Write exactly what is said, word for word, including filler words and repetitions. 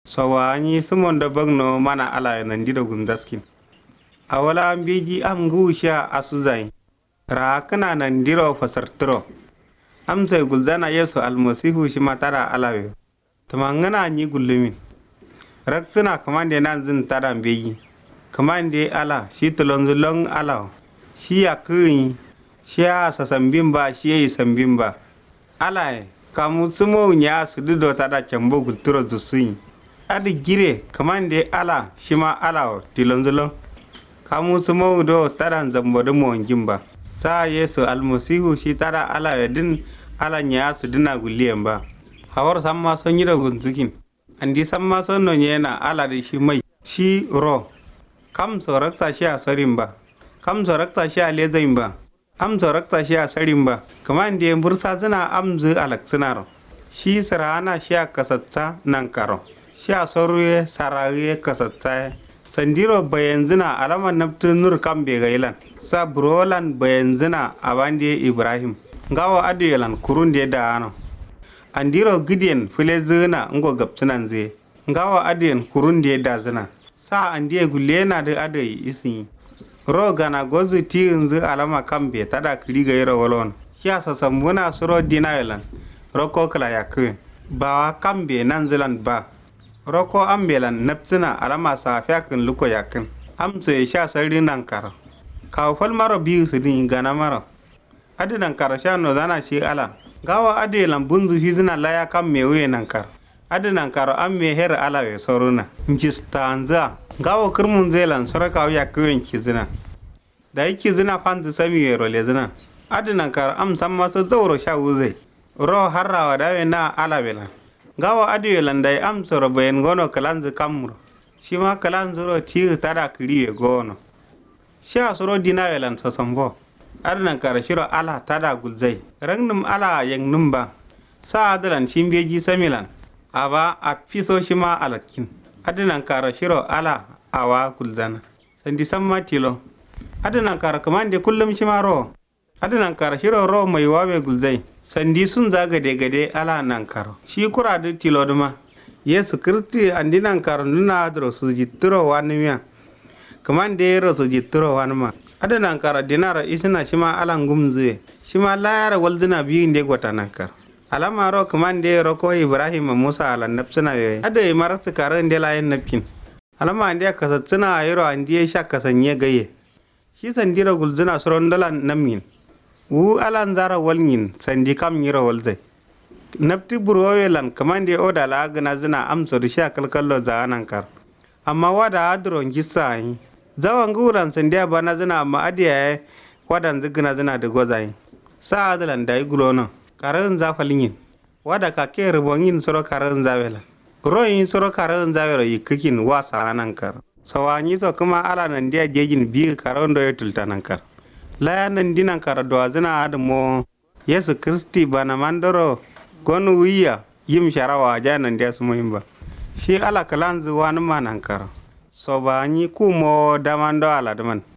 Sawani sumondo bagno mana ala nandido gundaskin. Awala ambiji am ngusha asuzai. Rakana nandiro fasartro. Am sai guldana Yesu almasihu shi matara alawe. Tamangana nyi gullumin. Raksuna kamande nan zin tada mbeyi. Kamande ala shi tulonzulong ala. Shi yakuni. Shi asa sambimba shi yi sambimba. Ala kamu sumo nya sududo tada chambo gulturo zusuyi. Adi gire kamande ala shima ala tilonzulong. Kamu sumo do tada zambodo mo njimba. Sa Yesu almasihu shi tada ala wedin ala nya suduna guliyamba. Hawar samma son yida gunzukin. Andi samma son no nyena ala di shi mai. Shi ro. Kam so rakta shi a sarimba. Kam so rakta shi a lezaimba. Am so rakta shi a sarimba. Kamande bursa zina amzu alaksinaro. Shi sarana shi a kasatsa nankaro. Shi a soruye saraye kasatsa. Sandiro bayanzina alama naftu nur kambe gailan. Sa brolan bayanzina abandi Ibrahim. Ngawa adiyalan kurunde da ano. Andiro gideon filezina ngo gapsinan ze. Ngawa adiyan kurunde da zina. Sa andiye gulena da adayi isi. Ro gana gozu tiinzu alama kambe tada kriga yero wolon. Shia sasambuna suro dinayalan. Roko kala yakwe. Bawa kambe nanzilan ba. Roko ambelan napsina alama sa fiakin luko yakin. Amse sha sarri nankara. Kawfal maro biyu sudin gana maro. Adi nankara sha no zana shi ala. Gawa adi lambunzu hizina laya kam mewe nankara. Adi nankara amme her ala we soruna. Njistanza. Gawa kirmun zelan soraka ya kwen kizina. Da yi kizina fanzu sami we role zina. Adi nankara am samma su zauro sha uze. Ro harrawa dawe na ala wela. Gawa adi welan dai am soro bayan gono kalanzu kamuro. Shima kalanzu ro tiyu tada kiriye gono. Sha soro dina welan sasambo. Adi nankara shiro ala tada gulzai. Rangnum ala yang numba. Sa adalan shimbeji samilan. Aba a fiso shima alakin. Adi nankara shiro ala awa gulzana. Sandi samma tilo. Adi nankara kamande kullum shima ro. Adi nankara shiro ro mai wawe gulzai. Sandi sun zaga gade ala nankaro. Shi kura da tilo duma. Yesu Kristi andi nankaro nuna adro su jituro wani miya. Kamande yero su jituro wani ma. Adi nankara dinara isina shima ala ngumzuwe. Shima layara waldina biyu inde gwata nankaro. Alama ro kamande ro ko Ibrahim Musa ala napsina we. Adi marasu kare ndela yin napkin. Alama andi kasatsina ayro andi sha kasanye gaye. Shi sandira gulzuna surondala namin. Wu alan zara walnyin sandi kam nyiro walzai. Nafti burwawe lan kamande oda la gana zina amso da sha kalkallo za nankar. Amma wada adron gissa yi. Zawan guran sandiya bana zina amma adiya wadan zigina zina da gozai. Sa adalan da yi gulono. Karin zafalin yin. Wada ka ke rubon yin soro karin zawela. Royin soro karin zawela yi kikin wasa nankar. Sawanyi so kuma ala nan dia jejin biyu karin doyo tulta nankar. Laya nan dinan kara doa zina adamo Yesu Kristi bana mandoro gonu wiya yim sharawa janan dia sumuhimba. Shi ala kalanzu wani manankara. So ba nyi kumo damando ala daman.